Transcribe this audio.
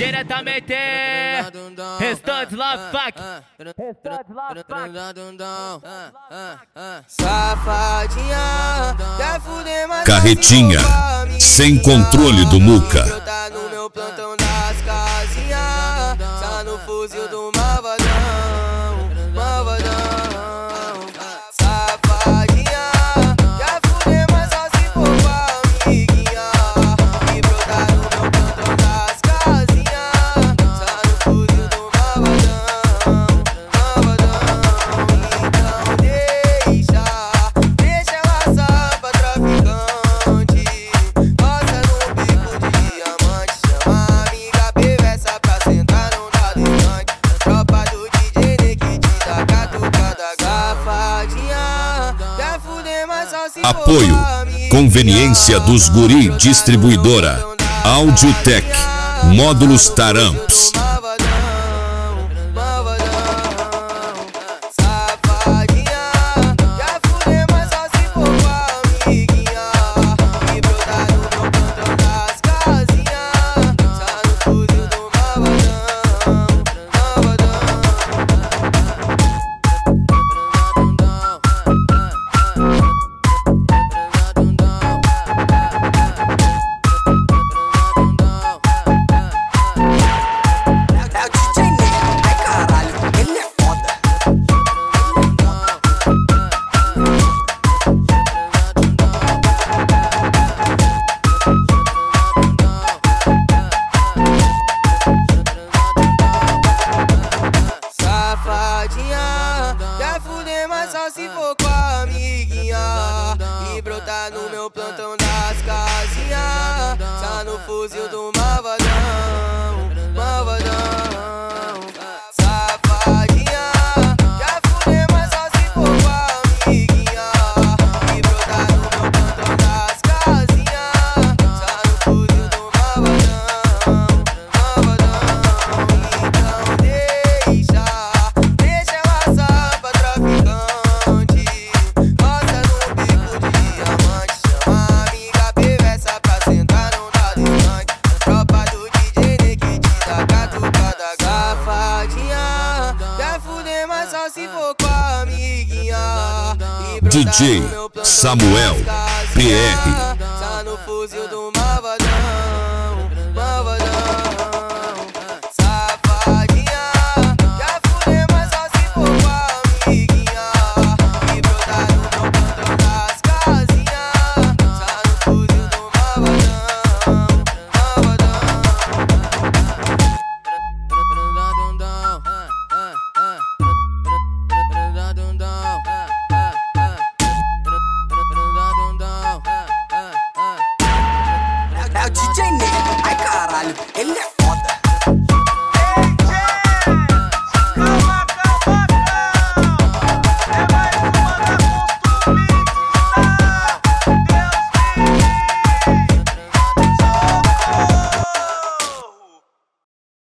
diretamente Restantes Love Fuck. Safadinha, quer fuder mais Carretinha, sem controle do Muca. Tá no meu plantão das casinhas, tá no fuzil do malvadão, malvadão. Safadinha, quer fuder mais só se for com a amiguinha. E brotar no meu plantão das casinhas, tá no fuzil do malvadão, malvadão. Então deixa ela só pra traficante. Roça no bico de diamante, chama a amiga perversa pra sentar num dado instante. Tropa do DJ Nick te dá catucada. Safadinha, quer fuder mais só se for Apoio, conveniência dos guri distribuidora, Audiotech, módulos Taramps. Safadinha, quer fuder mais só se for com a amiguinha. E brotar no meu plantão das casinhas, tá no fuzil do malvadão, malvadão. É o DJ Nick, ai caralho, ele é foda. Safadinha, quer fuder mais só se for com a amiguinha. E brotar no meu plantão das casinhas, tá no fuzil do malvadão, malvadão. Safadinha, quer fuder mais só se for com a amiguinha. E brotar no meu plantão das casinhas, tá no fuzil do malvadão, malvadão. Então deixa ela só pra traficante. Roça no bico de diamante, chama a amiga perversa pra sentar num dado instante. Tropa do DJ Nick te dá catucada. Safadinha, quer fuder mais só se for com a amiguinha. E brotar DJ no meu plantão Samuel, das casinhas, PR. tá no fuzil do malvadão, malvadão. Safadinha, quer fuder mais só se for com a amiguinha. E brotar no meu plantão das casinhas, tá no fuzil do malvadão, malvadão. É o DJ Nick, ai caralho, ele é